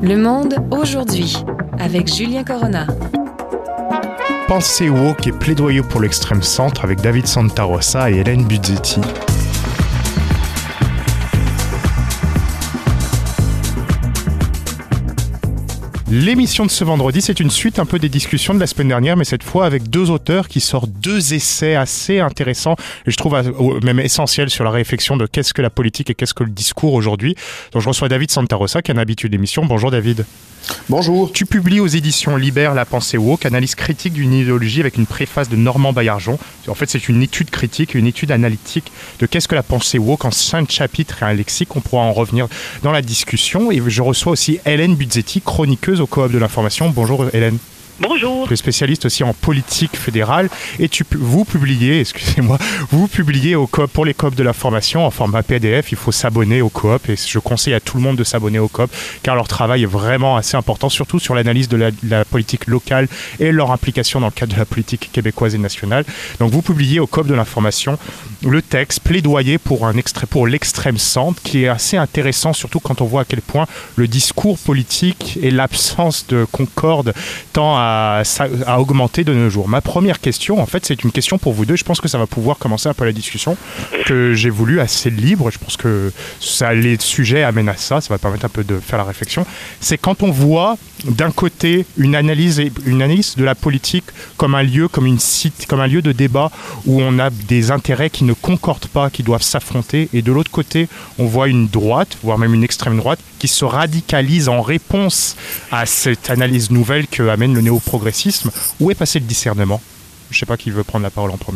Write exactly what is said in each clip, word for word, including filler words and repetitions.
Le Monde aujourd'hui, avec Julien Corona. Pensée woke et plaidoyer pour l'extrême centre avec David Santarossa et Hélène Buzzetti. L'émission de ce vendredi, c'est une suite un peu des discussions de la semaine dernière, mais cette fois avec deux auteurs qui sortent deux essais assez intéressants et je trouve même essentiels sur la réflexion de qu'est-ce que la politique et qu'est-ce que le discours aujourd'hui. Donc je reçois David Santarossa qui a un habitude d'émission. Bonjour David. Bonjour. Tu publies aux éditions Libère La Pensée woke, analyse critique d'une idéologie avec une préface de Normand Baillargeon. En fait, c'est une étude critique, une étude analytique de qu'est-ce que la pensée woke en cinq chapitres et un lexique. On pourra en revenir dans la discussion. Et je reçois aussi Hélène Buzzetti, chroniqueuse au Coop de l'Information. Bonjour Hélène. Bonjour. Tu es spécialiste aussi en politique fédérale et tu, vous publiez, excusez-moi, vous publiez au Coop, pour les Coop de l'information en format P D F. Il faut s'abonner au Coop et je conseille à tout le monde de s'abonner au Coop car leur travail est vraiment assez important, surtout sur l'analyse de la, de la politique locale et leur implication dans le cadre de la politique québécoise et nationale. Donc vous publiez au Coop de l'information le texte plaidoyer pour, un extrait, pour l'extrême centre qui est assez intéressant, surtout quand on voit à quel point le discours politique et l'absence de concorde tend à À, à augmenter de nos jours. Ma première question, en fait, c'est une question pour vous deux. Je pense que ça va pouvoir commencer un peu la discussion que j'ai voulu assez libre. Je pense que ça, les sujets amènent à ça. Ça va permettre un peu de faire la réflexion. C'est quand on voit d'un côté une analyse, une analyse de la politique comme un lieu, comme une site, comme un lieu de débat où on a des intérêts qui ne concordent pas, qui doivent s'affronter, et de l'autre côté, on voit une droite, voire même une extrême droite, qui se radicalise en réponse à cette analyse nouvelle que amène le néo-progressisme. Où est passé le discernement ? Je ne sais pas qui veut prendre la parole en premier.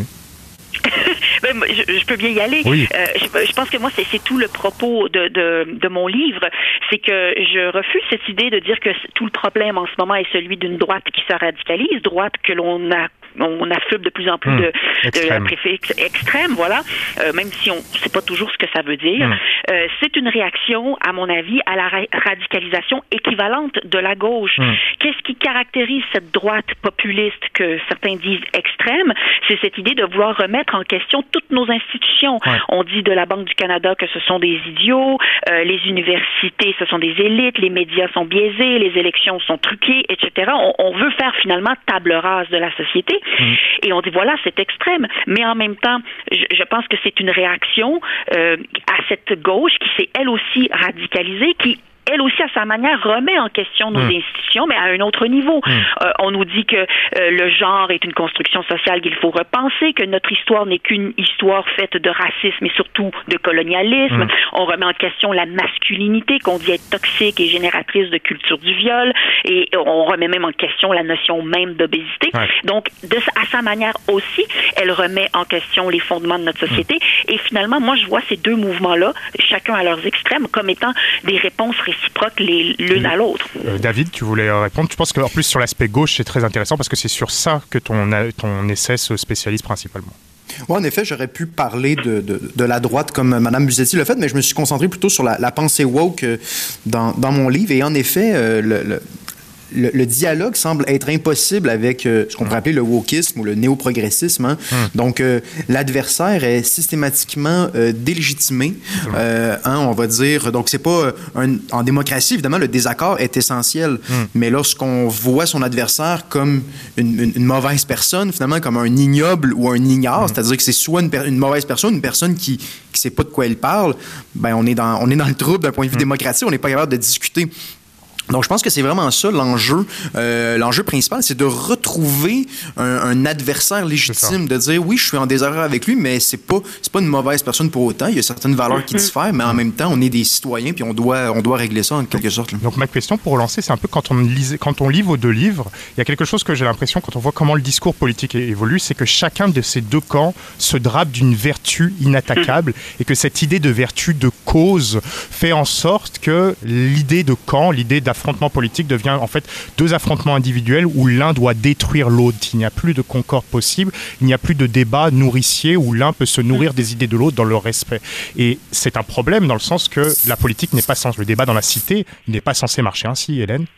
Ben, je, je peux bien y aller. Oui. Euh, je, je pense que moi, c'est, c'est tout le propos de, de, de mon livre. C'est que je refuse cette idée de dire que tout le problème en ce moment est celui d'une droite qui se radicalise, droite que l'on a on affuble de plus en plus mmh, de, de la préfixe extrême, voilà, euh, même si on ne sait pas toujours ce que ça veut dire. Mmh. Euh, c'est une réaction, à mon avis, à la ra- radicalisation équivalente de la gauche. Mmh. Qu'est-ce qui caractérise cette droite populiste que certains disent extrême? C'est cette idée de vouloir remettre en question toutes nos institutions. Ouais. On dit de la Banque du Canada que ce sont des idiots, euh, les universités, ce sont des élites, les médias sont biaisés, les élections sont truquées, et cetera. On, on veut faire finalement table rase de la société. Mmh. Et on dit, voilà, c'est extrême. Mais en même temps, je, je pense que c'est une réaction euh, à cette gauche qui s'est elle aussi radicalisée, qui elle aussi, à sa manière, remet en question nos mmh. institutions, mais à un autre niveau. Mmh. Euh, on nous dit que euh, le genre est une construction sociale qu'il faut repenser, que notre histoire n'est qu'une histoire faite de racisme et surtout de colonialisme. Mmh. On remet en question la masculinité, qu'on dit être toxique et génératrice de culture du viol, et on remet même en question la notion même d'obésité. Ouais. Donc, de, à sa manière aussi, elle remet en question les fondements de notre société. Mmh. Et finalement, moi, je vois ces deux mouvements-là, chacun à leurs extrêmes, comme étant des réponses réciproques les, l'une à l'autre. Euh, David, tu voulais répondre. Je pense qu'en plus, sur l'aspect gauche, c'est très intéressant parce que c'est sur ça que ton, ton essai se spécialise principalement. Oui, en effet, j'aurais pu parler de, de, de la droite comme Mme Buzzetti l'a fait, mais je me suis concentré plutôt sur la, la pensée woke dans, dans mon livre. Et en effet, euh, le, le Le, le dialogue semble être impossible avec euh, ce qu'on pourrait appeler le wokisme ou le néo-progressisme. Hein? Hum. Donc, euh, l'adversaire est systématiquement euh, délégitimé. Euh, hein, on va dire. Donc, c'est pas un, en démocratie, évidemment, le désaccord est essentiel. Hum. Mais lorsqu'on voit son adversaire comme une, une, une mauvaise personne, finalement, comme un ignoble ou un ignare, hum. c'est-à-dire que c'est soit une, per- une mauvaise personne, une personne qui qui sait pas de quoi elle parle, ben on est dans on est dans le trouble d'un point de vue hum. démocratique. On n'est pas capable de discuter. Donc, je pense que c'est vraiment ça l'enjeu. Euh, l'enjeu principal, c'est de retrouver un, un adversaire légitime, de dire oui, je suis en désaccord avec lui, mais c'est pas c'est pas une mauvaise personne pour autant. Il y a certaines valeurs qui diffèrent, mais en même temps, on est des citoyens, puis on doit on doit régler ça en quelque sorte. Là. Donc, ma question pour relancer, c'est un peu quand on lit quand on lit vos deux livres, il y a quelque chose que j'ai l'impression quand on voit comment le discours politique évolue, c'est que chacun de ces deux camps se drape d'une vertu inattaquable et que cette idée de vertu de cause fait en sorte que l'idée de camp, l'idée d'affrontement affrontement politique devient en fait deux affrontements individuels où l'un doit détruire l'autre. Il n'y a plus de concorde possible, il n'y a plus de débat nourricier où l'un peut se nourrir des idées de l'autre dans le respect. Et c'est un problème dans le sens que la politique n'est pas censée, le débat dans la cité, il n'est pas censé marcher ainsi, Hélène.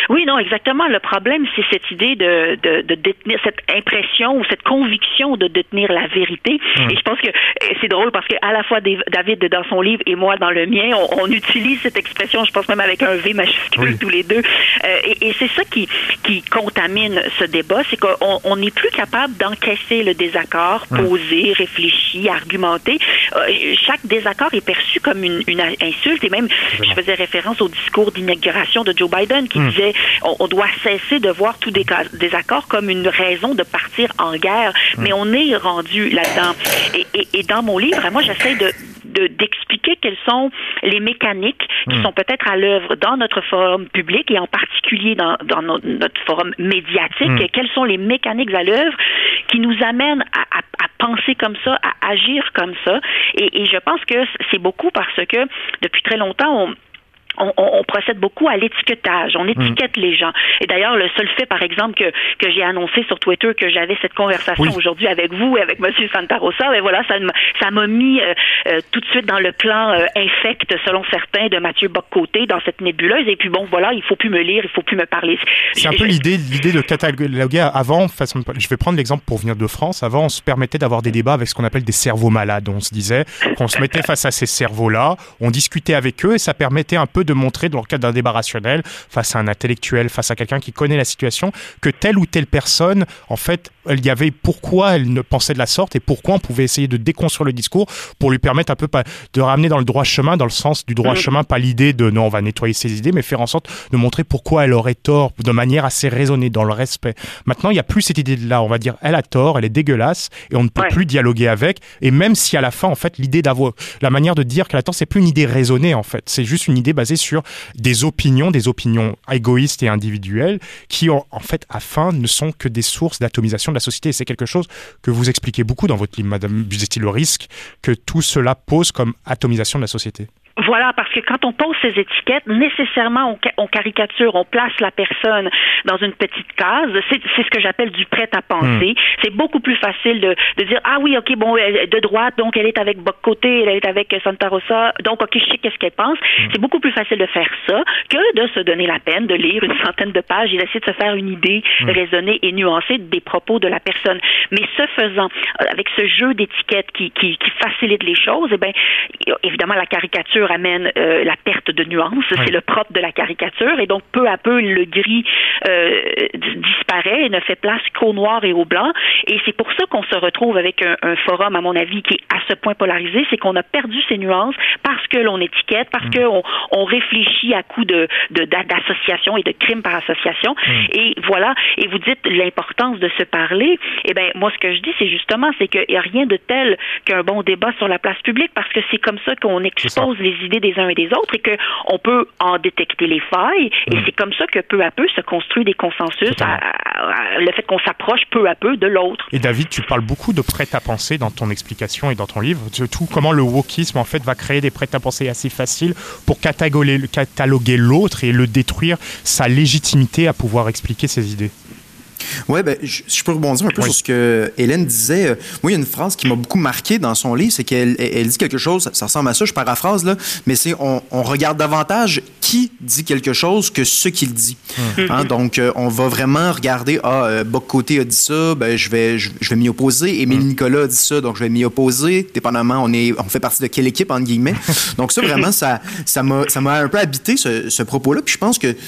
Oui, non, exactement. Le problème, c'est cette idée de, de, de détenir, cette impression ou cette conviction de détenir la vérité. Mmh. Et je pense que c'est drôle parce que à la fois David dans son livre et moi dans le mien, on, on utilise cette expression, je pense même avec un V majuscule oui. tous les deux. Euh, et, et c'est ça qui, qui contamine ce débat, c'est qu'on n'est plus capable d'encaisser le désaccord, mmh. poser, réfléchir, argumenter. Euh, chaque désaccord est perçu comme une, une insulte. Et même, je faisais référence au discours d'inauguration de Joe Biden qui mmh. disait on, on doit cesser de voir tout désaccord comme une raison de partir en guerre. Mmh. Mais on est rendu là-dedans. Et, et, et dans mon livre, moi, j'essaie de De, d'expliquer quelles sont les mécaniques qui mmh. sont peut-être à l'œuvre dans notre forum public et en particulier dans, dans no, notre forum médiatique. Mmh. Quelles sont les mécaniques à l'œuvre qui nous amènent à, à, à penser comme ça, à agir comme ça. Et, et je pense que c'est beaucoup parce que depuis très longtemps, on On, on, on procède beaucoup à l'étiquetage. On étiquette mmh. les gens. Et d'ailleurs, le seul fait, par exemple, que, que j'ai annoncé sur Twitter que j'avais cette conversation oui. aujourd'hui avec vous et avec M. Santarossa, ben voilà, ça m'a, ça m'a mis euh, euh, tout de suite dans le clan euh, infect, selon certains, de Mathieu Bock-Côté, dans cette nébuleuse. Et puis bon, voilà, il faut plus me lire, il faut plus me parler. C'est un peu l'idée, l'idée de cataloguer. Avant, façon, je vais prendre l'exemple pour venir de France. Avant, on se permettait d'avoir des débats avec ce qu'on appelle des cerveaux malades. On se disait qu'on se mettait face à ces cerveaux-là, on discutait avec eux et ça permettait un peu de montrer, dans le cadre d'un débat rationnel, face à un intellectuel, face à quelqu'un qui connaît la situation, que telle ou telle personne, en fait, il y avait pourquoi elle ne pensait de la sorte et pourquoi on pouvait essayer de déconstruire le discours pour lui permettre un peu de ramener dans le droit chemin, dans le sens du droit mmh. chemin, pas l'idée de non, on va nettoyer ses idées, mais faire en sorte de montrer pourquoi elle aurait tort de manière assez raisonnée, dans le respect. Maintenant, il n'y a plus cette idée-là. On va dire, elle a tort, elle est dégueulasse et on ne peut ouais. plus dialoguer avec. Et même si à la fin, en fait, l'idée d'avoir, la manière de dire qu'elle a tort, c'est plus une idée raisonnée, en fait. C'est juste une idée basée sur des opinions, des opinions égoïstes et individuelles qui, en, en fait, à fin, ne sont que des sources d'atomisation de la société. Et c'est quelque chose que vous expliquez beaucoup dans votre livre, Madame Busetti, le risque que tout cela pose comme atomisation de la société. Voilà, parce que quand on pose ces étiquettes, nécessairement, on, on caricature, on place la personne dans une petite case. C'est, c'est ce que j'appelle du prêt-à-penser. Mmh. C'est beaucoup plus facile de, de dire, ah oui, OK, bon, de droite, donc elle est avec Bock-Côté, elle est avec Santarossa, donc OK, je sais qu'est-ce qu'elle pense. Mmh. C'est beaucoup plus facile de faire ça que de se donner la peine de lire une centaine de pages et d'essayer de se faire une idée mmh. raisonnée et nuancée des propos de la personne. Mais ce faisant, avec ce jeu d'étiquettes qui, qui, qui facilite les choses, eh bien, évidemment, la caricature amène euh, la perte de nuance. Oui. C'est le propre de la caricature. Et donc, peu à peu, le gris euh, disparaît et ne fait place qu'au noir et au blanc. Et c'est pour ça qu'on se retrouve avec un, un forum, à mon avis, qui est à ce point polarisé. C'est qu'on a perdu ces nuances parce que l'on étiquette, parce mmh. qu'on on réfléchit à coup de, de, d'association et de crimes par association. Mmh. Et voilà. Et vous dites l'importance de se parler. Eh bien, moi, ce que je dis, c'est justement, c'est qu'il n'y a rien de tel qu'un bon débat sur la place publique parce que c'est comme ça qu'on expose les idées des uns et des autres et qu'on peut en détecter les failles. Et mmh. c'est comme ça que peu à peu se construit des consensus, à, à, à, le fait qu'on s'approche peu à peu de l'autre. Et David, tu parles beaucoup de prêt-à-penser dans ton explication et dans ton livre. Tout comment le wokisme en fait va créer des prêt-à-penser assez faciles pour cataloguer, cataloguer l'autre et le détruire sa légitimité à pouvoir expliquer ses idées. Oui, ben, je, je peux rebondir un peu oui. sur ce que Hélène disait. Moi, il y a une phrase qui m'a beaucoup marqué dans son livre, c'est qu'elle elle dit quelque chose, ça ressemble à ça, je paraphrase, là, mais c'est on, on regarde davantage qui dit quelque chose que ce qu'il dit. Mmh. Hein, donc, euh, on va vraiment regarder, ah, euh, Bock-Côté a dit ça, ben, je vais, je, je vais m'y opposer. Émile mmh. Nicolas a dit ça, donc je vais m'y opposer. Dépendamment, on, est, on fait partie de quelle équipe, entre guillemets. Donc, ça, vraiment, ça, ça, m'a, ça m'a un peu habité, ce, ce propos-là. Puis je pense que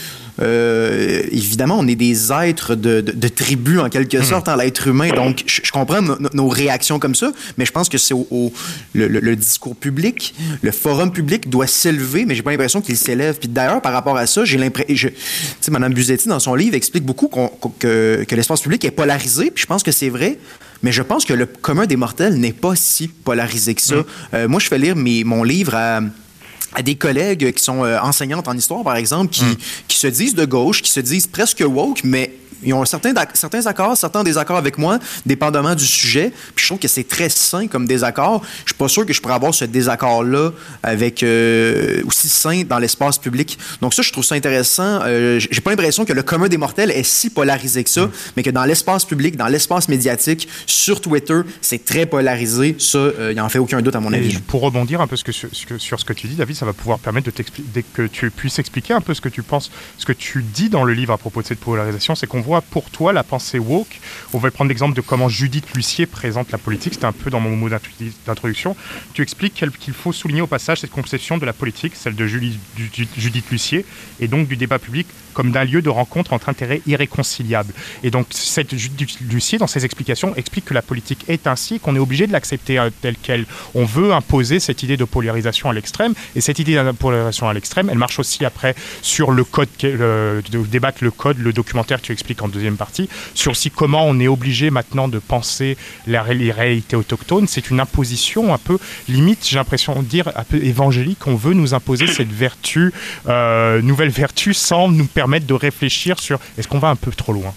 Euh, évidemment, on est des êtres de, de, de tribu, en quelque sorte, mmh. hein, l'être humain. Donc, je, je comprends no, nos réactions comme ça, mais je pense que c'est au, au le, le, le discours public, le forum public doit s'élever, mais j'ai pas l'impression qu'il s'élève. Puis d'ailleurs, par rapport à ça, j'ai l'impression... Tu sais, Mme Busetti, dans son livre, explique beaucoup qu'on, que, que l'espace public est polarisé, puis je pense que c'est vrai. Mais je pense que le commun des mortels n'est pas si polarisé que ça. Mmh. Euh, moi, je fais lire mes, mon livre à... à des collègues qui sont euh, enseignantes en histoire, par exemple, qui, mmh. qui se disent de gauche, qui se disent presque woke, mais ils ont certains, certains accords, certains désaccords avec moi, dépendamment du sujet. Puis je trouve que c'est très sain comme désaccord. Je suis pas sûr que je pourrais avoir ce désaccord-là avec euh, aussi sain dans l'espace public. Donc ça, je trouve ça intéressant. Euh, j'ai pas l'impression que le commun des mortels est si polarisé que ça, mmh. mais que dans l'espace public, dans l'espace médiatique, sur Twitter, c'est très polarisé. Ça, il n'y en fait aucun doute à mon avis. Et pour rebondir un peu ce que, sur, sur ce que tu dis, David, ça va pouvoir permettre de t'expliquer, que tu puisses expliquer un peu ce que tu penses, ce que tu dis dans le livre à propos de cette polarisation, c'est qu'on voit pour toi la pensée woke. On va prendre l'exemple de comment Judith Lucier présente la politique. C'était un peu dans mon mot d'introduction. Tu expliques qu'il faut souligner au passage cette conception de la politique, celle de Julie, Judith Lucier, et donc du débat public comme d'un lieu de rencontre entre intérêts irréconciliables. Et donc cette Judith Lucier, dans ses explications, explique que la politique est ainsi et qu'on est obligé de l'accepter telle qu'elle. On veut imposer cette idée de polarisation à l'extrême, et cette idée de polarisation à l'extrême, elle marche aussi après sur le code, le, de débattre le code, le documentaire que tu expliques en deuxième partie, sur aussi comment on est obligé maintenant de penser la, les réalités autochtones. C'est une imposition un peu, limite, j'ai l'impression de dire, un peu évangélique. On veut nous imposer cette vertu, euh, nouvelle vertu, sans nous permettre de réfléchir sur est-ce qu'on va un peu trop loin.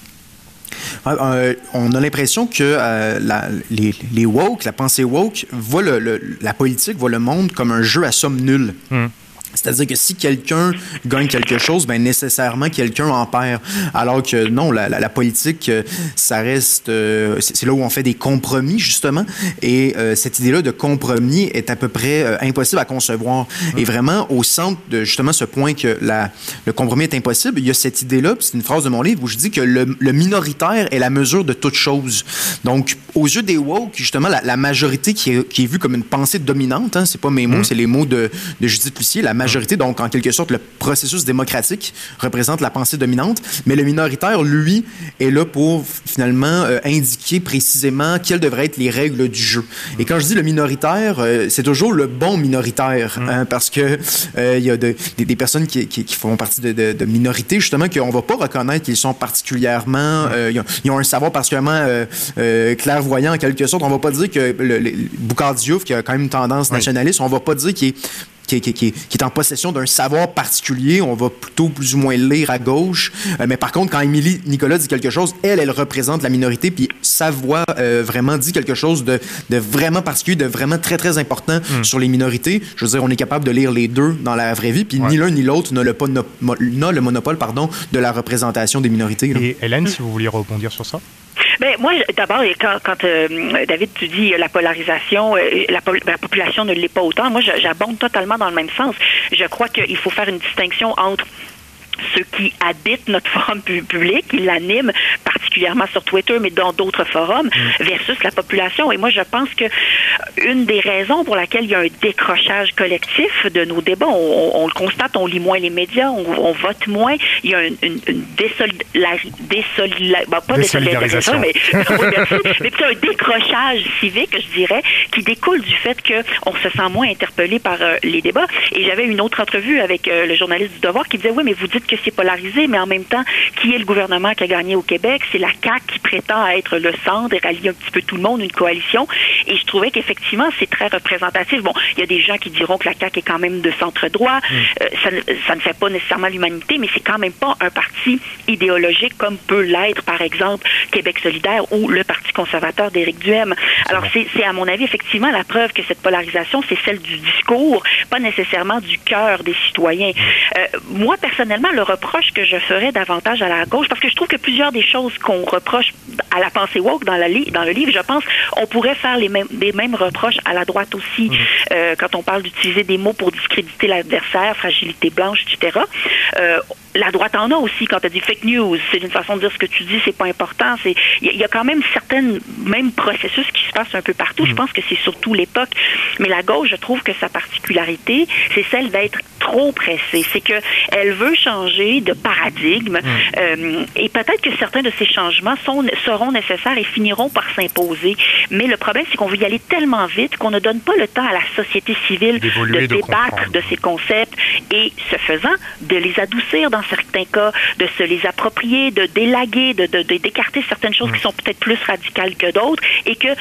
Euh, on a l'impression que euh, la, les, les woke, la pensée woke, voit le, le, la politique, voit le monde comme un jeu à somme nulle. Mmh. C'est-à-dire que si quelqu'un gagne quelque chose, ben nécessairement quelqu'un en perd. Alors que non, la, la, la politique, ça reste, euh, c'est, c'est là où on fait des compromis justement. Et euh, cette idée-là de compromis est à peu près euh, impossible à concevoir. Mmh. Et vraiment au centre de justement ce point que la, le compromis est impossible, il y a cette idée-là. Puis c'est une phrase de mon livre où je dis que le, le minoritaire est la mesure de toute chose. Donc aux yeux des woke, justement, la, la majorité qui est, qui est vue comme une pensée dominante, hein, c'est pas mes mots, mmh. c'est les mots de, de Judith Lucier, la majorité, donc en quelque sorte, le processus démocratique représente la pensée dominante, mais le minoritaire, lui, est là pour finalement euh, indiquer précisément quelles devraient être les règles du jeu. Et quand je dis le minoritaire, euh, c'est toujours le bon minoritaire, mmh. hein, parce que euh, il y a de, des, des personnes qui, qui, qui font partie de, de, de minorités, justement, qu'on va pas reconnaître qu'ils sont particulièrement, euh, ils, ont, ils ont un savoir particulièrement euh, euh, clairvoyant en quelque sorte. On va pas dire que le, le, Boucard Diouf, qui a quand même une tendance nationaliste, oui. on va pas dire qu'il est Qui est, qui, est, qui est en possession d'un savoir particulier. On va plutôt plus ou moins le lire à gauche. Euh, mais par contre, quand Émilie Nicolas dit quelque chose, elle, elle représente la minorité, puis sa voix euh, vraiment dit quelque chose de, de vraiment particulier, de vraiment très, très important mm. sur les minorités. Je veux dire, on est capable de lire les deux dans la vraie vie, puis ouais. ni l'un ni l'autre n'a le, no, n'a le monopole pardon, de la représentation des minorités. Là. Et Hélène, si vous vouliez rebondir sur ça? Bien, moi, d'abord, quand, quand euh, David, tu dis la polarisation, euh, la, la population ne l'est pas autant, moi, j'abonde totalement dans le même sens. Je crois qu'il faut faire une distinction entre ceux qui habitent notre forum public, qui l'animent particulièrement sur Twitter, mais dans d'autres forums, mmh. versus la population. Et moi, je pense que une des raisons pour laquelle il y a un décrochage collectif de nos débats, on, on le constate, on lit moins les médias, on, on vote moins, il y a une, une, une désolidari- désolidari- bon, pas désolidarisation, mais, oui, mais c'est un décrochage civique, je dirais, qui découle du fait qu'on se sent moins interpellé par euh, les débats. Et j'avais une autre entrevue avec euh, le journaliste du Devoir qui disait, oui, mais vous dites que c'est polarisé, mais en même temps, qui est le gouvernement qui a gagné au Québec? C'est la C A Q qui prétend être le centre et rallier un petit peu tout le monde, une coalition. Et je trouvais qu'effectivement, c'est très représentatif. Bon, il y a des gens qui diront que la C A Q est quand même de centre-droit. Mmh. Euh, ça, ne, ça ne fait pas nécessairement l'humanité, mais c'est quand même pas un parti idéologique comme peut l'être, par exemple, Québec solidaire ou le Parti conservateur d'Éric Duhaime. Alors, c'est, c'est à mon avis, effectivement, la preuve que cette polarisation, c'est celle du discours, pas nécessairement du cœur des citoyens. Euh, moi, personnellement, le reproche que je ferais davantage à la gauche, parce que je trouve que plusieurs des choses qu'on reproche à la pensée woke dans, la li- dans le livre, je pense, on pourrait faire les mêmes, les mêmes reproches à la droite aussi, mmh. euh, quand on parle d'utiliser des mots pour discréditer l'adversaire, fragilité blanche, et cetera. Euh, la droite en a aussi quand elle dit fake news. C'est une façon de dire ce que tu dis, c'est pas important. C'est, il y a quand même certains mêmes processus qui se passent un peu partout. Mmh. Je pense que c'est surtout l'époque. Mais la gauche, je trouve que sa particularité, c'est celle d'être trop pressée. C'est que elle veut changer de paradigme. Mmh. Euh, et peut-être que certains de ces changements sont, seront nécessaires et finiront par s'imposer. Mais le problème, c'est qu'on veut y aller tellement vite qu'on ne donne pas le temps à la société civile D'évoluer, de débattre de, de ces concepts et, ce faisant, de les adoucir dans certains cas, de se les approprier, de délaguer, de, de, de d'écarter certaines choses mmh. qui sont peut-être plus radicales que d'autres et que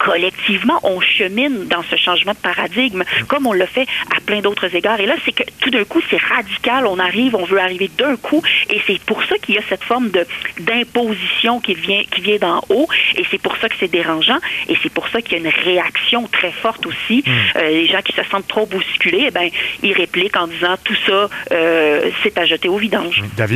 collectivement, on chemine dans ce changement de paradigme, comme on l'a fait à plein d'autres égards. Et là, c'est que tout d'un coup, c'est radical. On arrive, on veut arriver d'un coup, et c'est pour ça qu'il y a cette forme de d'imposition qui vient qui vient d'en haut, et c'est pour ça que c'est dérangeant, et c'est pour ça qu'il y a une réaction très forte aussi. Mmh. Euh, les gens qui se sentent trop bousculés, eh ben, ils répliquent en disant tout ça, euh, c'est à jeter au vidange. David?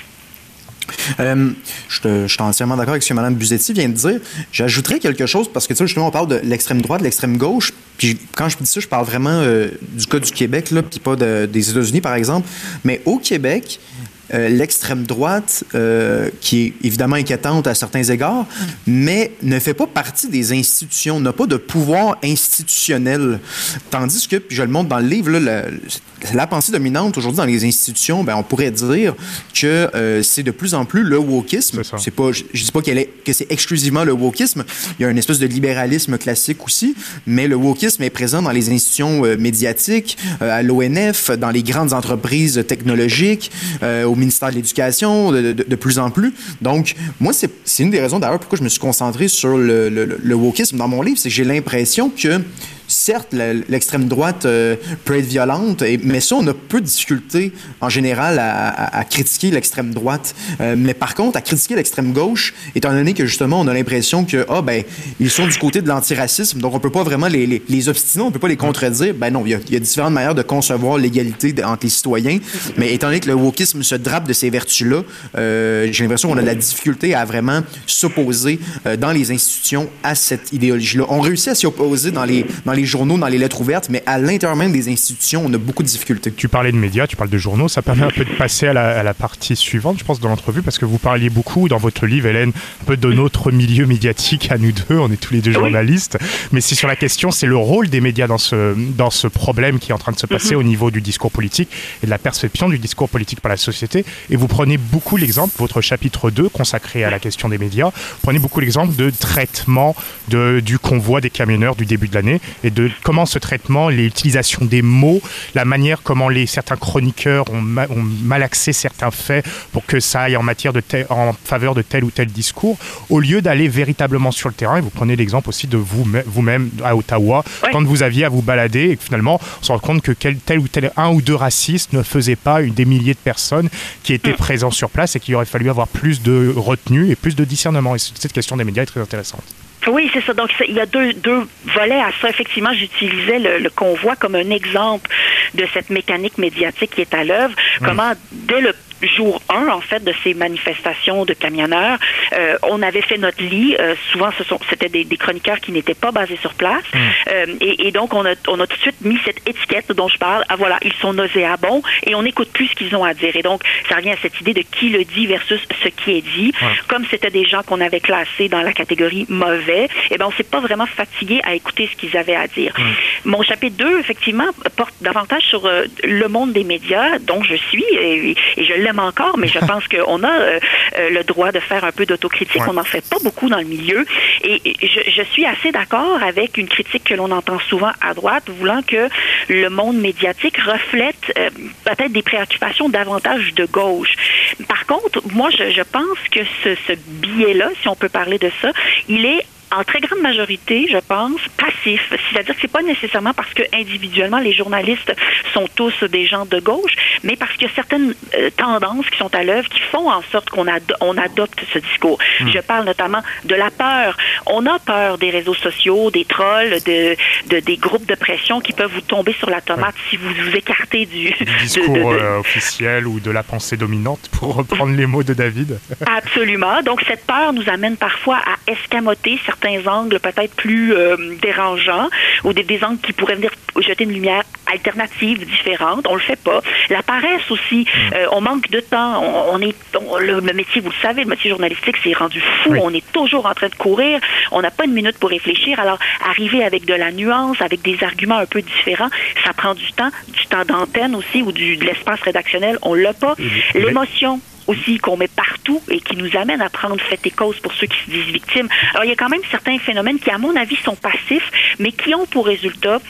Euh, je, je suis entièrement d'accord avec ce que Mme Busetti vient de dire. J'ajouterais quelque chose parce que, tu sais, justement, on parle de l'extrême droite, de l'extrême gauche. Puis quand je dis ça, je parle vraiment euh, du cas du Québec, là, puis pas de, des États-Unis, par exemple. Mais au Québec, euh, l'extrême droite, euh, qui est évidemment inquiétante à certains égards, mais ne fait pas partie des institutions, n'a pas de pouvoir institutionnel. Tandis que, puis je le montre dans le livre, là, la, la pensée dominante aujourd'hui dans les institutions, ben, on pourrait dire que euh, c'est de plus en plus le wokisme. C'est c'est pas, je ne dis pas qu'elle est, que c'est exclusivement le wokisme. Il y a une espèce de libéralisme classique aussi, mais le wokisme est présent dans les institutions euh, médiatiques, euh, à l'O N F, dans les grandes entreprises technologiques, euh, au ministère de l'Éducation, de, de, de plus en plus. Donc, moi, c'est, c'est une des raisons d'ailleurs pourquoi je me suis concentré sur le, le, le wokisme dans mon livre, c'est que j'ai l'impression que certes, l'extrême droite euh, peut être violente, et, mais ça, on a peu de difficulté en général à, à, à critiquer l'extrême droite. Euh, mais par contre, à critiquer l'extrême gauche, étant donné que justement, on a l'impression que, ah, ben, ils sont du côté de l'antiracisme, donc on peut pas vraiment les, les, les obstiner, on peut pas les contredire. Ben non, il y a, il y a différentes manières de concevoir l'égalité de, entre les citoyens, mais étant donné que le wokisme se drape de ces vertus-là, euh, j'ai l'impression qu'on a de la difficulté à vraiment s'opposer euh, dans les institutions à cette idéologie-là. On réussit à s'y opposer dans les, dans les les journaux, dans les lettres ouvertes, mais à l'intérieur même des institutions, on a beaucoup de difficultés. Tu parlais de médias, tu parles de journaux, ça permet un peu de passer à la, à la partie suivante, je pense, de l'entrevue, parce que vous parliez beaucoup dans votre livre, Hélène, un peu de notre milieu médiatique à nous deux, on est tous les deux journalistes, mais c'est sur la question, c'est le rôle des médias dans ce, dans ce problème qui est en train de se passer mm-hmm. au niveau du discours politique et de la perception du discours politique par la société, et vous prenez beaucoup l'exemple, votre chapitre deux, consacré à la question des médias, vous prenez beaucoup l'exemple de traitement de, du convoi des camionneurs du début de l'année, et de comment ce traitement, l'utilisation des mots, la manière comment les, certains chroniqueurs ont, ma, ont malaxé certains faits pour que ça aille en, matière de tel, en faveur de tel ou tel discours, au lieu d'aller véritablement sur le terrain. Et vous prenez l'exemple aussi de vous, vous-même à Ottawa, oui. quand vous aviez à vous balader et que finalement on se rend compte que quel, tel ou tel un ou deux racistes ne faisaient pas une, des milliers de personnes qui étaient mmh. présents sur place et qu'il aurait fallu avoir plus de retenue et plus de discernement. Et cette question des médias est très intéressante. Oui, c'est ça. Donc, il y a deux, deux volets à ça. Effectivement, j'utilisais le, le convoi comme un exemple de cette mécanique médiatique qui est à l'œuvre. Mmh. Comment, dès le jour un, en fait, de ces manifestations de camionneurs, euh, on avait fait notre lit. Euh, souvent, ce sont, c'était des, des chroniqueurs qui n'étaient pas basés sur place. Mmh. Euh, et, et donc, on a, on a tout de suite mis cette étiquette dont je parle. Ah, voilà, ils sont nauséabonds et on n'écoute plus ce qu'ils ont à dire. Et donc, ça revient à cette idée de qui le dit versus ce qui est dit. Mmh. Comme c'était des gens qu'on avait classés dans la catégorie mauvais, eh bien, on ne s'est pas vraiment fatigué à écouter ce qu'ils avaient à dire. Mmh. Mon chapitre deux, effectivement, porte davantage sur euh, le monde des médias, dont je suis, et, et je l'aime encore, mais je pense qu'on a euh, euh, le droit de faire un peu d'autocritique. Ouais. On n'en fait pas beaucoup dans le milieu. Et, et je, je suis assez d'accord avec une critique que l'on entend souvent à droite, voulant que le monde médiatique reflète euh, peut-être des préoccupations davantage de gauche. Par contre, moi, je, je pense que ce, ce biais-là, si on peut parler de ça, il est en très grande majorité, je pense, passif. C'est-à-dire que c'est pas nécessairement parce que individuellement les journalistes sont tous des gens de gauche, mais parce qu'il y a certaines euh, tendances qui sont à l'œuvre qui font en sorte qu'on ado- on adopte ce discours. Mmh. Je parle notamment de la peur. On a peur des réseaux sociaux, des trolls, de, de des groupes de pression qui peuvent vous tomber sur la tomate ouais. si vous vous écartez du, du discours de, de, de... Euh, officiel ou de la pensée dominante, pour reprendre les mots de David. Absolument. Donc cette peur nous amène parfois à escamoter certains certains angles peut-être plus euh, dérangeants ou des, des angles qui pourraient venir jeter une lumière alternative, différente. On le fait pas. La paresse aussi. Mmh. Euh, on manque de temps. On, on est on, le, le métier, vous le savez, le métier journalistique, c'est rendu fou. Oui. On est toujours en train de courir. On n'a pas une minute pour réfléchir. Alors, arriver avec de la nuance, avec des arguments un peu différents, ça prend du temps, du temps d'antenne aussi ou du, de l'espace rédactionnel. On l'a pas. Mmh. L'émotion aussi qu'on met partout et qui nous amène à prendre fait et cause pour ceux qui se disent victimes. Alors, il y a quand même certains phénomènes qui, à mon avis, sont passifs, mais qui ont pour résultat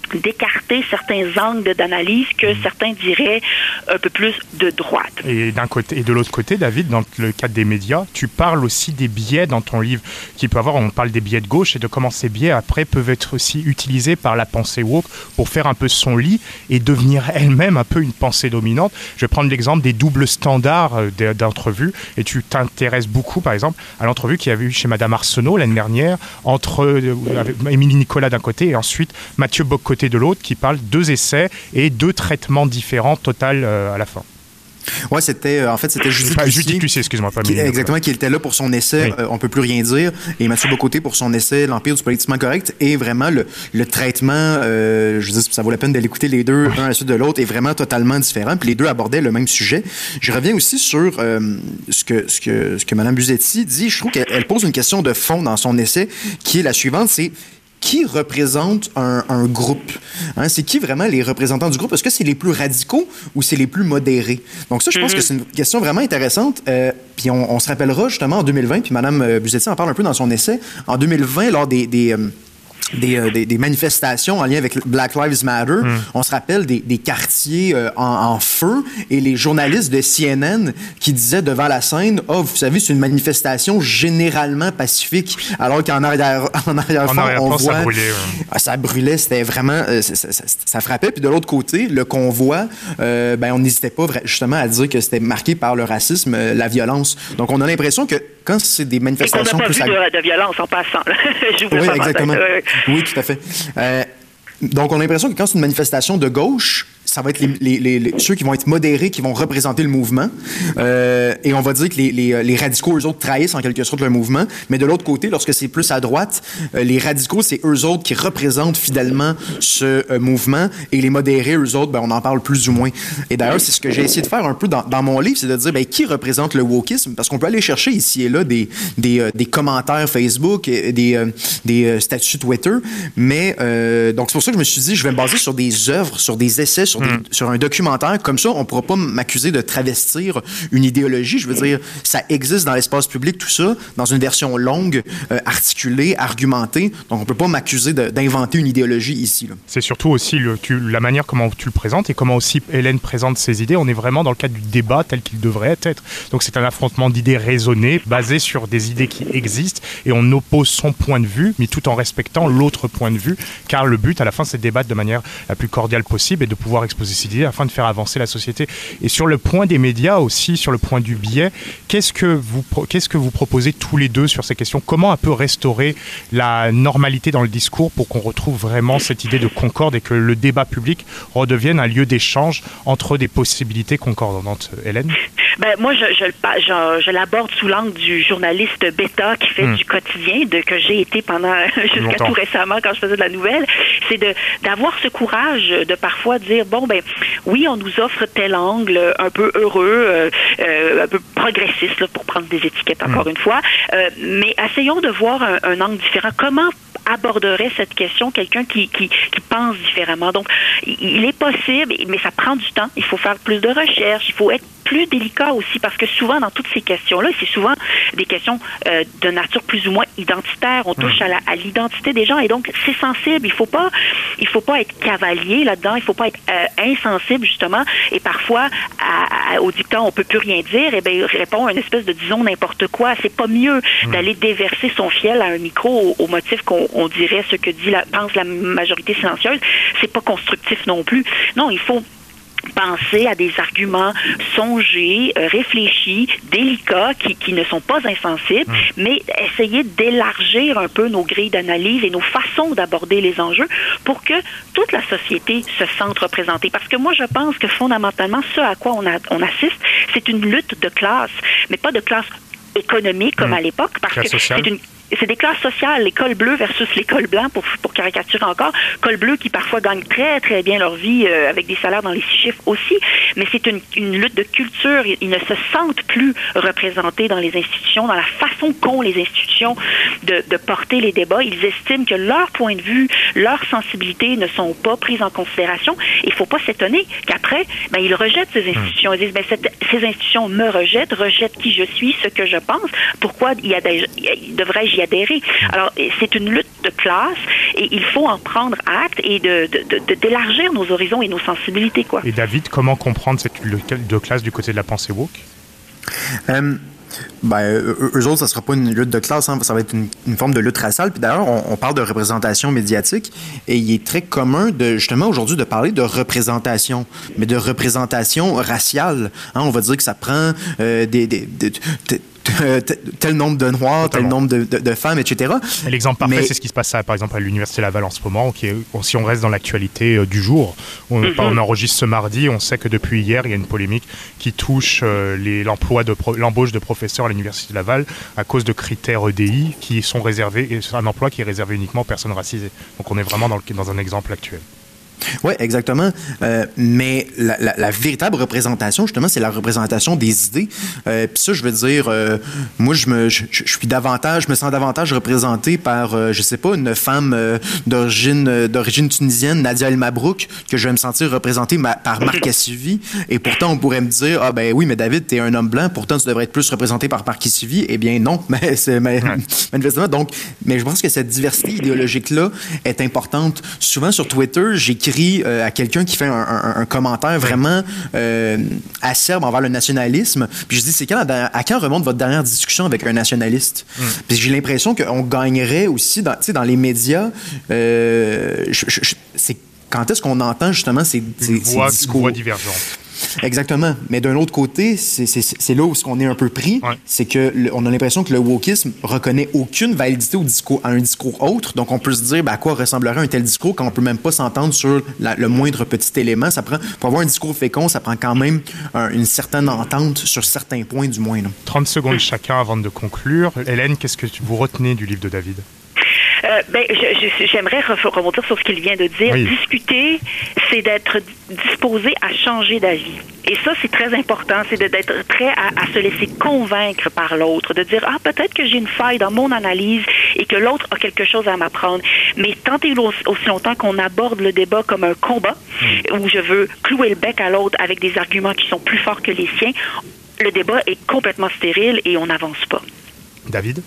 d'écarter certains angles d'analyse que mmh. certains diraient un peu plus de droite. Et d'un côté et de l'autre côté, David, dans le cadre des médias, tu parles aussi des biais dans ton livre qu'il peut avoir. On parle des biais de gauche et de comment ces biais après peuvent être aussi utilisés par la pensée woke pour faire un peu son lit et devenir elle-même un peu une pensée dominante. Je vais prendre l'exemple des doubles standards d'entrevues et tu t'intéresses beaucoup, par exemple, à l'entrevue qu'il y avait eu chez Madame Arsenault l'année dernière entre euh, Émilie Nicolas d'un côté et ensuite Mathieu Bock-Côté de l'autre, qui parle deux essais et deux traitements différents total euh, à la fin. Ouais, c'était euh, en fait c'était Judith Lucier, Judith Lucier, excuse-moi, pas qui, exactement, qui était là pour son essai oui. euh, On peut plus rien dire, et Mathieu Bock-Côté pour son essai L'Empire du politiquement correct, et vraiment le, le traitement, euh, je dis ça vaut la peine d'aller écouter les deux un à la suite de l'autre, est vraiment totalement différent. Puis les deux abordaient le même sujet. Je reviens aussi sur euh, ce que ce que ce que Mme Busetti dit. Je trouve qu'elle pose une question de fond dans son essai, qui est la suivante, c'est qui représente un, un groupe? Hein, c'est qui vraiment les représentants du groupe? Est-ce que c'est les plus radicaux ou c'est les plus modérés? Donc ça, je pense mm-hmm. que c'est une question vraiment intéressante. Euh, puis on, on se rappellera justement en deux mille vingt, puis Mme Busetti en parle un peu dans son essai, en deux mille vingt, lors des... des euh, Des, euh, des, des manifestations en lien avec Black Lives Matter. Mm. On se rappelle des, des quartiers euh, en, en feu et les journalistes de C N N qui disaient devant la scène « Oh, vous savez, c'est une manifestation généralement pacifique. » Alors qu'en arrière, en arrière-fond, en arrière on voit... Ça brûlait. Ouais. Ça brûlait, c'était vraiment... Euh, ça, ça, ça, ça frappait. Puis de l'autre côté, le convoi, euh, ben, on n'hésitait pas justement à dire que c'était marqué par le racisme, euh, la violence. Donc on a l'impression que quand c'est des manifestations... Et qu'on n'a pas plus vu ag... de, de violence en passant. Je vous oui, exactement. Euh... Oui, tout à fait. Euh, donc, on a l'impression que quand c'est une manifestation de gauche, ça va être les, les, les, les, ceux qui vont être modérés qui vont représenter le mouvement. Euh, et on va dire que les, les, les radicaux, eux autres, trahissent en quelque sorte le mouvement. Mais de l'autre côté, lorsque c'est plus à droite, euh, les radicaux, c'est eux autres qui représentent fidèlement ce euh, mouvement. Et les modérés, eux autres, ben, on en parle plus ou moins. Et d'ailleurs, c'est ce que j'ai essayé de faire un peu dans, dans mon livre, c'est de dire ben, qui représente le wokisme? Parce qu'on peut aller chercher ici et là des, des, euh, des commentaires Facebook, et des, euh, des euh, statuts Twitter. Mais euh, donc, c'est pour ça que je me suis dit, je vais me baser sur des œuvres, sur des essais, sur Des, sur un documentaire. Comme ça, on ne pourra pas m'accuser de travestir une idéologie. Je veux dire, ça existe dans l'espace public, tout ça, dans une version longue, euh, articulée, argumentée. Donc, on ne peut pas m'accuser d'inventer une idéologie ici. C'est surtout aussi le, tu, la manière comment tu le présentes et comment aussi Hélène présente ses idées. On est vraiment dans le cadre du débat tel qu'il devrait être. Donc, c'est un affrontement d'idées raisonnées, basé sur des idées qui existent, et on oppose son point de vue, mais tout en respectant l'autre point de vue, car le but, à la fin, c'est de débattre de manière la plus cordiale possible et de pouvoir exposer ces idées afin de faire avancer la société. Et sur le point des médias aussi, sur le point du biais, qu'est-ce que vous, qu'est-ce que vous proposez tous les deux sur ces questions? Comment un peu restaurer la normalité dans le discours pour qu'on retrouve vraiment cette idée de concorde et que le débat public redevienne un lieu d'échange entre des possibilités concordantes? Hélène? Ben, moi, je, je, je, je l'aborde sous l'angle du journaliste bêta qui fait mmh. du quotidien, de que j'ai été pendant jusqu'à tout récemment quand je faisais de la nouvelle. C'est de d'avoir ce courage de parfois dire bon ben oui, on nous offre tel angle un peu heureux, euh, euh, un peu progressiste là, pour prendre des étiquettes encore mmh. une fois, euh, mais essayons de voir un, un angle différent. Comment aborderait cette question quelqu'un qui, qui, qui pense différemment? Donc, il est possible, mais ça prend du temps. Il faut faire plus de recherches, il faut être plus délicat aussi, parce que souvent, dans toutes ces questions-là, c'est souvent des questions euh, de nature plus ou moins identitaire. On touche mmh. à l'identité des gens, et donc, c'est sensible. Il faut pas, il faut pas être cavalier là-dedans, il faut pas être euh, insensible, justement, et parfois, à, à, au dictat, on peut plus rien dire, et bien, répond à une espèce de disons n'importe quoi. C'est pas mieux mmh. d'aller déverser son fiel à un micro au, au motif qu'on on dirait ce que dit la, pense la majorité silencieuse. C'est pas constructif non plus. Non, il faut penser à des arguments songés, euh, réfléchis, délicats, qui, qui ne sont pas insensibles, mmh. mais essayer d'élargir un peu nos grilles d'analyse et nos façons d'aborder les enjeux pour que toute la société se sente représentée. Parce que moi, je pense que fondamentalement, ce à quoi on, a, on assiste, c'est une lutte de classe, mais pas de classe économique comme mmh. à l'époque, parce classe que sociale. c'est une C'est des classes sociales, l'école bleue versus l'école blanche, pour, pour caricaturer encore. L'école bleue qui parfois gagne très, très bien leur vie euh, avec des salaires dans les six chiffres aussi, mais c'est une, une lutte de culture. Ils, ils ne se sentent plus représentés dans les institutions, dans la façon qu'ont les institutions de, de porter les débats. Ils estiment que leur point de vue, leurs sensibilités ne sont pas prises en considération. Il ne faut pas s'étonner qu'après, ben, ils rejettent ces institutions. Ils disent, ben, cette, ces institutions me rejettent, rejettent qui je suis, ce que je pense. Pourquoi il y a des, devrais-je d'y adhérer. Alors, c'est une lutte de classe et il faut en prendre acte et de, de, de, d'élargir nos horizons et nos sensibilités, quoi. Et David, comment comprendre cette lutte de classe du côté de la pensée woke? Euh, ben, eux autres, ça sera pas une lutte de classe, hein, ça va être une, une forme de lutte raciale. Puis d'ailleurs, on, on parle de représentation médiatique et il est très commun de justement aujourd'hui de parler de représentation, mais de représentation raciale. Hein, on va dire que ça prend euh, des, des, des, des tel nombre de Noirs, Totalement. tel nombre de, de, de femmes, et cetera. Et l'exemple parfait, mais... c'est ce qui se passe, par exemple, à l'Université Laval en ce moment. Qui est, si on reste dans l'actualité euh, du jour, on, mm-hmm. on enregistre ce mardi, on sait que depuis hier, il y a une polémique qui touche euh, les, l'emploi de pro, l'embauche de professeurs à l'Université Laval à cause de critères E D I qui sont réservés, et c'est un emploi qui est réservé uniquement aux personnes racisées. Donc on est vraiment dans, le, dans un exemple actuel. Oui, exactement. Euh, mais la, la, la véritable représentation, justement, c'est la représentation des idées. Euh, Puis ça, je veux dire, euh, moi, je me, je, je suis davantage, je me sens davantage représenté par, euh, je sais pas, une femme euh, d'origine, euh, d'origine tunisienne, Nadia El Mabrouk, que je vais me sentir représenté ma, par Marc Cassivi. Et pourtant, on pourrait me dire, ah ben oui, mais David, t'es un homme blanc, pourtant tu devrais être plus représenté par Marc Cassivi. Eh bien non, mais c'est mais, ouais. manifestement. Donc, mais je pense que cette diversité idéologique-là est importante. Souvent sur Twitter, j'écris Euh, à quelqu'un qui fait un, un, un commentaire vraiment euh, acerbe envers le nationalisme. Puis je dis, c'est quand, à quand remonte votre dernière discussion avec un nationaliste? Mm. Puis j'ai l'impression qu'on gagnerait aussi dans, dans les médias. Euh, je, je, c'est quand est-ce qu'on entend justement ces, ces, une voix, ces discours? Une voix divergente. Exactement. Mais d'un autre côté, c'est, c'est, c'est là où on est un peu pris. Ouais. C'est que le, on a l'impression que le wokisme reconnaît aucune validité au discours, à un discours autre. Donc, on peut se dire ben, à quoi ressemblerait un tel discours quand on peut même pas s'entendre sur la, le moindre petit élément. Ça prend, pour avoir un discours fécond, ça prend quand même un, une certaine entente sur certains points, du moins. Là. trente secondes chacun avant de conclure. Hélène, qu'est-ce que vous retenez du livre de David? Euh, ben, je, je, j'aimerais rebondir sur ce qu'il vient de dire. Oui. Discuter, c'est d'être disposé à changer d'avis. Et ça, c'est très important. C'est de, d'être prêt à, à se laisser convaincre par l'autre. De dire, ah, peut-être que j'ai une faille dans mon analyse et que l'autre a quelque chose à m'apprendre. Mais tant et aussi longtemps qu'on aborde le débat comme un combat, mmh. où je veux clouer le bec à l'autre avec des arguments qui sont plus forts que les siens, le débat est complètement stérile et on n'avance pas. David?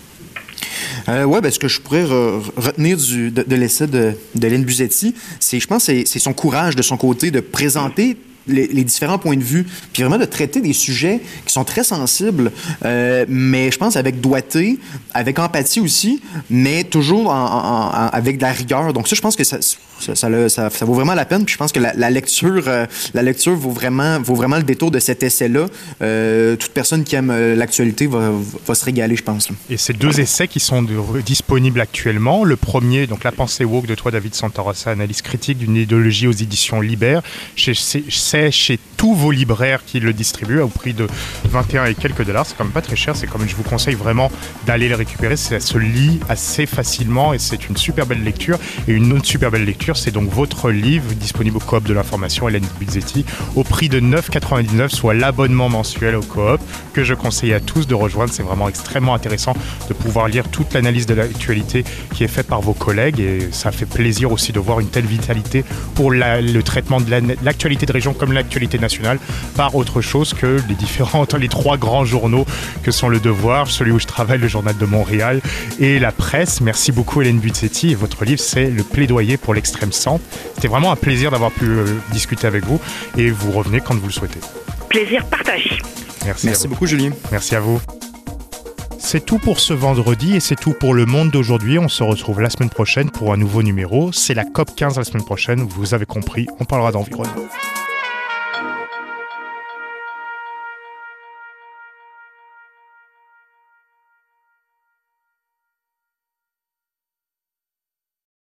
Euh, oui, ben, ce que je pourrais re- retenir du, de, de l'essai de, de Lynn Busetti, c'est, je pense, c'est, c'est son courage de son côté de présenter les, les différents points de vue, puis vraiment de traiter des sujets qui sont très sensibles, euh, mais je pense avec doigté, avec empathie aussi, mais toujours en, en, en, avec de la rigueur. Donc ça, je pense que ça, ça, ça, ça, ça vaut vraiment la peine. Puis je pense que la, la lecture, euh, la lecture vaut vraiment, vaut vraiment le détour de cet essai-là. Euh, toute personne qui aime euh, l'actualité va, va se régaler, je pense. Là. Et ces deux essais qui sont de, disponibles actuellement. Le premier, donc La pensée woke de toi, David Santarossa, analyse critique d'une idéologie aux éditions Libère. Chez, chez, c'est chez tous vos libraires qui le distribuent au prix de vingt et un et quelques dollars. C'est quand même pas très cher. C'est comme je vous conseille vraiment d'aller le récupérer. Ça se lit assez facilement et c'est une super belle lecture. Et une autre super belle lecture, c'est donc votre livre disponible au Coop de l'information, Hélène Busetti, au prix de neuf quatre-vingt-dix-neuf, soit l'abonnement mensuel au Coop que je conseille à tous de rejoindre. C'est vraiment extrêmement intéressant de pouvoir lire toute l'analyse de l'actualité qui est faite par vos collègues et ça fait plaisir aussi de voir une telle vitalité pour la, le traitement de la, l'actualité de région comme l'actualité nationale par autre chose que les différents, les trois grands journaux que sont Le Devoir, celui où je travaille, le Journal de Montréal et La Presse. Merci beaucoup Hélène Busetti et votre livre c'est Le plaidoyer pour l'extrême centre. C'était vraiment un plaisir d'avoir pu euh, discuter avec vous et vous revenez quand vous le souhaitez. Plaisir partagé. Merci, Merci beaucoup Julien. Merci à vous. C'est tout pour ce vendredi et c'est tout pour le monde d'aujourd'hui. On se retrouve la semaine prochaine pour un nouveau numéro. C'est la C O P quinze la semaine prochaine. Vous avez compris, on parlera d'environnement.